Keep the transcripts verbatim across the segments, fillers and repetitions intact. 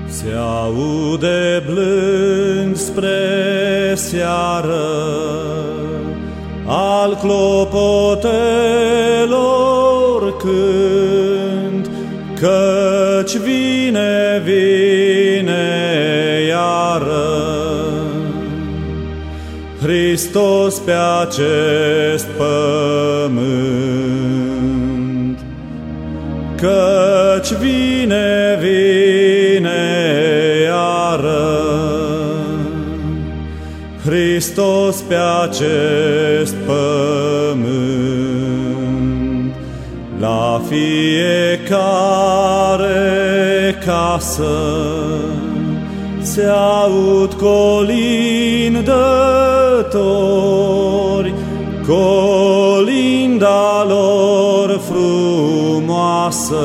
Se aude blând spre seară al clopotelor cânt, căci vine, vine iară Hristos pe acest pământ. Căci vine, vine iară Hristos pe acest pământ. La fiecare casă se aud colindători, colinda lor frumoasă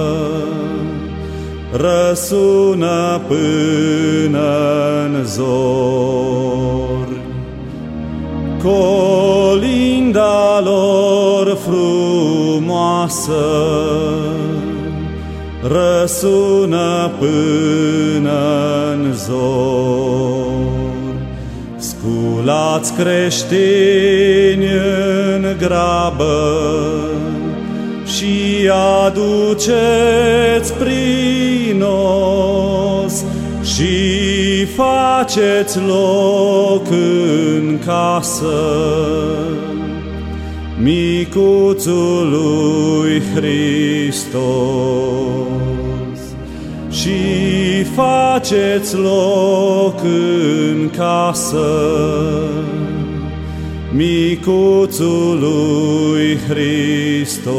răsună până-n zor. Colinda lor frumoasă răsună până-n zor. Sculați creștini în grabă și aduceți prinos și faceți loc în casă micuțului Hristos. Și faceți loc în casă micuțului Hristos.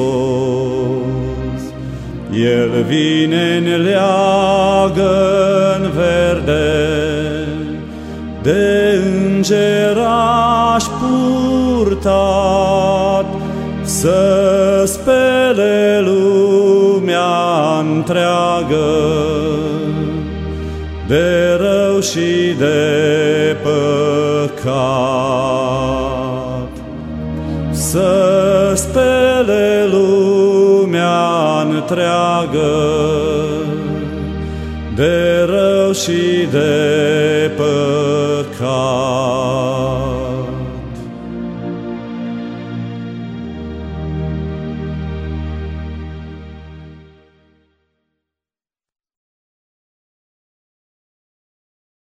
El vine-n leagăn verde, de îngeraș purtat, să spele lumea întreagă de rău și de păcat. Să spele lumea întreagă de rău și de păcat.